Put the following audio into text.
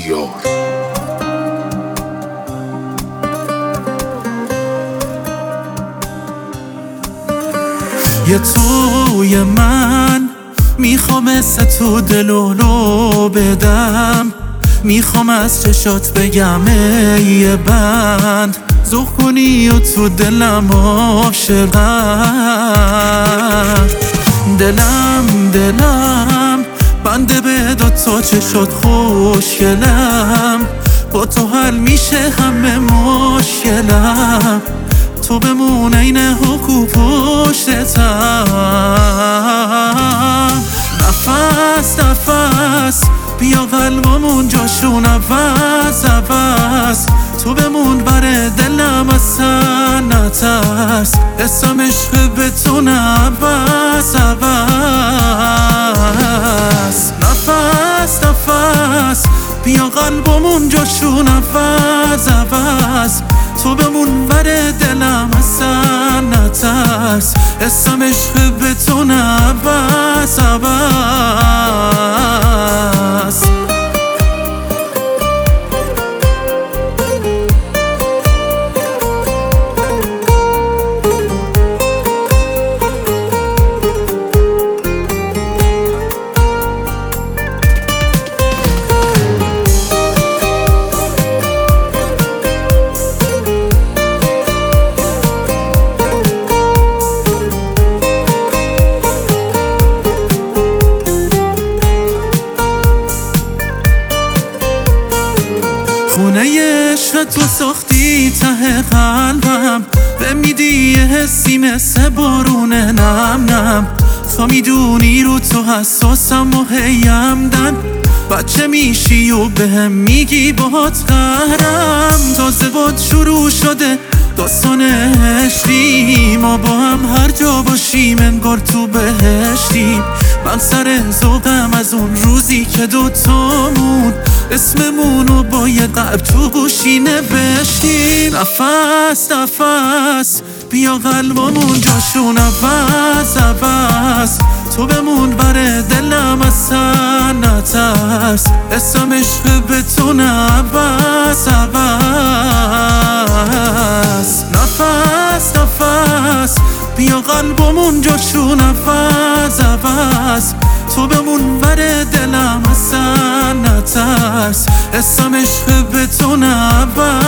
بسیار. یه توی من میخوام مثل تو دلولو بدم، میخوام از چشات بگم ای بند زخ کنی و تو دلم عاشقم. دلم بنده به دوتا چشات خوشگلم، با تو حل میشه همه مشکلم، تو بمون این حقو پشتتم. نفس بیا قلبمون جاشون عوض، تو بمون بر دلم اصلا نترس، اسم عشق به تو نبس. نفس بیا قلبمون جاشون عوض، تو بمون بر دلم اصلا نترس، اسم عشق به تو نبس. خونه عشق تو ساختی ته قلبم، به میدی یه حسی مثل بارون نم، تا میدونی رو تو حساسم و هیم دن، بچه میشی و بهم میگی باهات قهرم. تازه باد شروع شده داستان عشقی، ما با هم هر جا باشیم انگار تو بهشتیم. من سر ذوقم از اون روزی که دوتامون اسممونو با یه قلب تو گوشی نوشتیم. نفس بیا قلبمون جاشون عوض، تو بمون بر دلم اصلا نترس، اسم عشق به تو نبس. نفس بیا قلبمون جاشون عوض، تو بمون بر دلم اصلا نترس، اسم عشق به تو نبس.